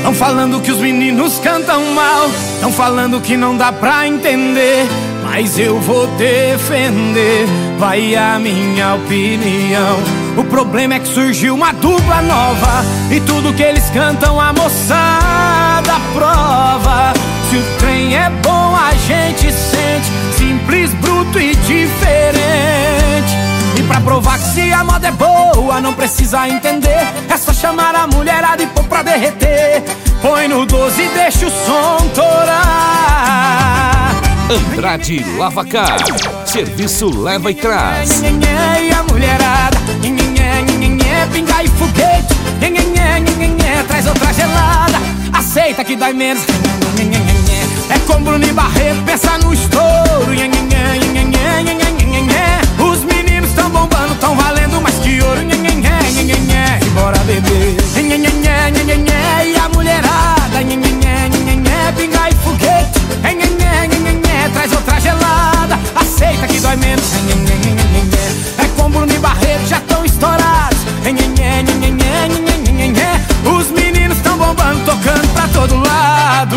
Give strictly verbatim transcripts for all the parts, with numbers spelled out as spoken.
Tão falando que os meninos cantam mal, tão falando que não dá pra entender, mas eu vou defender, vai a minha opinião. O problema é que surgiu uma dupla nova e tudo que eles cantam a moçada prova. Se o trem é bom a gente sente, simples, bruto e diferente. E pra provar que se a moda é boa não precisa entender, é só chamar a mulherada e pôr pra derreter. Põe no doze e deixa o som torar. Andrade Lavacar, serviço leva e traz. E a mulherada, pinga e foguete, traz outra gelada, aceita que dói menos. É com Bruno e Barreto, pensa no estouro. Os meninos tão bombando, tão valendo mais que ouro. E bora beber. E a mulherada, pinga e foguete, traz outra gelada, aceita que dói menos. É com Bruno e Barreto, já tão estourados. Os meninos tão bombando, tocando pra todo lado.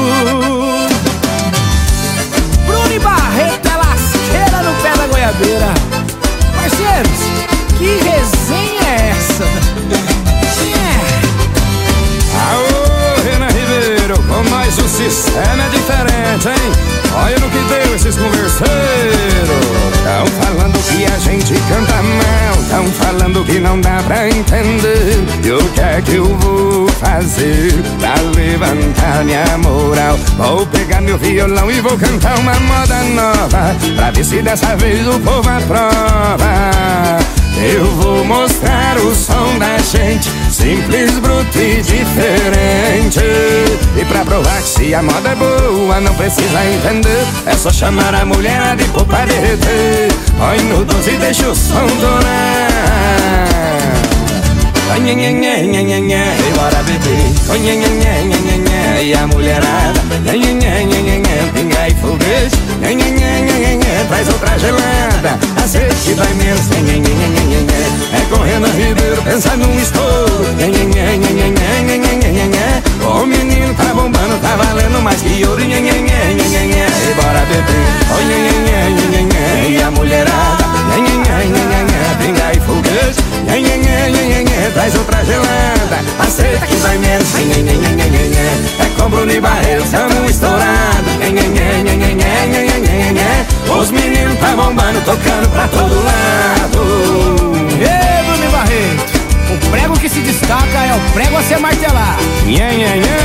Bruno e Barreto é lasqueira no pé da goiabeira. Parceiros, que resenha é essa? Aô, Renan Ribeiro, com mais um sistema é diferente, hein? Olha no que deu esses converseiros. Tão falando que a gente canta mal, tão falando que não dá pra entender. E o que é que eu vou fazer pra levantar minha moral? Vou pegar meu violão e vou cantar uma moda nova, pra ver se dessa vez o povo aprova. Eu vou mostrar o som da gente, simples, bruto e diferente. E pra provar que se a moda é boa não precisa entender, é só chamar a mulherada e pôr pra derreter. Põe no doze e deixa o som torar. E bora beber. E a mulherada, pinga e foguete, traz outra gelada, aceita que vai menos. É com Renan Ribeiro, pensa num estouro. O menino tá bombando, tá valendo mais que ouro. E bora beber. E a mulherada, pinga e foguete, traz outra gelada, aceita que vai menos. É com Bruno e Barreto, tamo estourado. Os meninos tá bombando, tocando pra todo lado. Ei, Bruno e Barreto, o prego que se destaca é o prego a ser martelado. Nha, nha, nha.